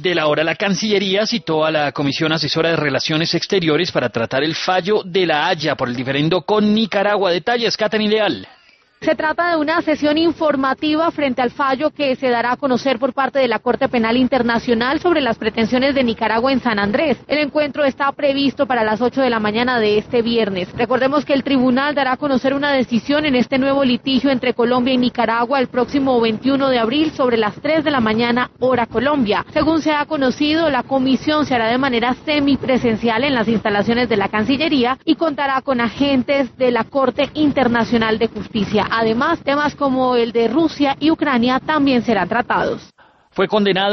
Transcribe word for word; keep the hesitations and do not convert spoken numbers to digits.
De la hora, la Cancillería citó a la Comisión Asesora de Relaciones Exteriores para tratar el fallo de La Haya por el diferendo con Nicaragua. Detalles, Katherine Leal. Se trata de una sesión informativa frente al fallo que se dará a conocer por parte de la Corte Penal Internacional sobre las pretensiones de Nicaragua en San Andrés. El encuentro está previsto para las ocho de la mañana de este viernes. Recordemos que el tribunal dará a conocer una decisión en este nuevo litigio entre Colombia y Nicaragua el próximo veintiuno de abril sobre las tres de la mañana, hora Colombia. Según se ha conocido, la comisión se hará de manera semipresencial en las instalaciones de la Cancillería y contará con agentes de la Corte Internacional de Justicia. Además, temas como el de Rusia y Ucrania también serán tratados. Fue condenado